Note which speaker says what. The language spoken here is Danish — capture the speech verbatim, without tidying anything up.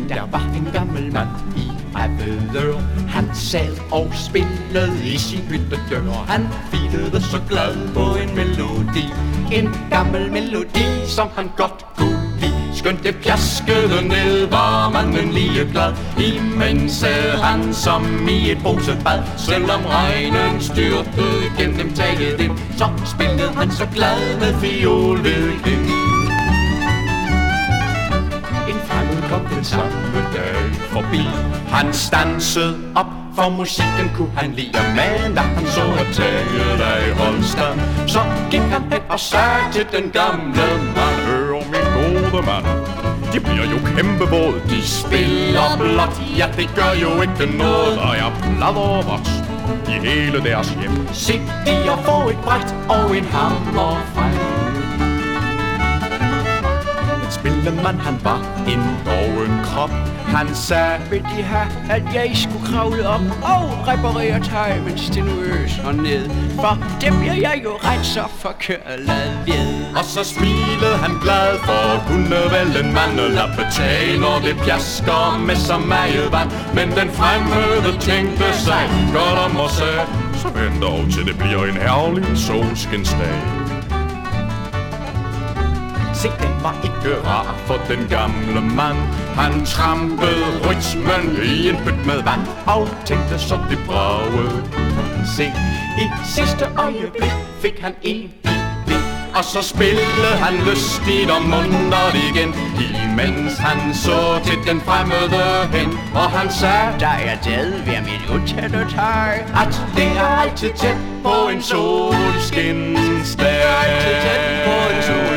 Speaker 1: Der var en gammel mand i Avedøre. Han sad og spillede i sin hyttedør. Han filede så glad på en melodi. En gammel melodi, som han godt kunne lide. Skønt det pjaskede ned, var manden lige glad. Imens sad han som i et brusebad. Selvom regnen styrtede gennem taget ind, så spillede han så glad med fiol ved hende. En fremmed kom den samme dag forbi. Han stansede op, for musikken kunne han lide. Men da han så at taget af Holsten, så gik han hen og sagde til den gamle mand:
Speaker 2: hør min gode mand, de bliver jo kæmpevåd.
Speaker 1: De spiller blot, ja det gør jo ikke noget.
Speaker 2: Der er pladdervot i hele deres hjem.
Speaker 1: Se de at få et bræt og en hammer frem. Men spillemand han var en doven krop. Han sagde: vil de have, at jeg skulle kravle op og reparere timen stinuøs og ned? For det bliver jeg jo ret så forkørlet ved. Og så smilede han glad, for kunne vel en mand lappe tage, når det pjasker med så meget vand. Men den fremmøde tænkte sig godt om og sagde:
Speaker 2: så vent dog til det bliver en herlig solskinsdag.
Speaker 1: Se, den var ikke rar for den gamle mand. Han trampede rytmen i en pyt med vand og tænkte så det bragede. Se, i sidste øjeblik fik han en idé, og så spillede han lystigt og muntert igen, imens han så til den fremmede hen. Og han sagde: der er taget ved mit utætte tøj, at det er altid tæt på en solskinsdag. Det er altid tæt på en solskinsdag.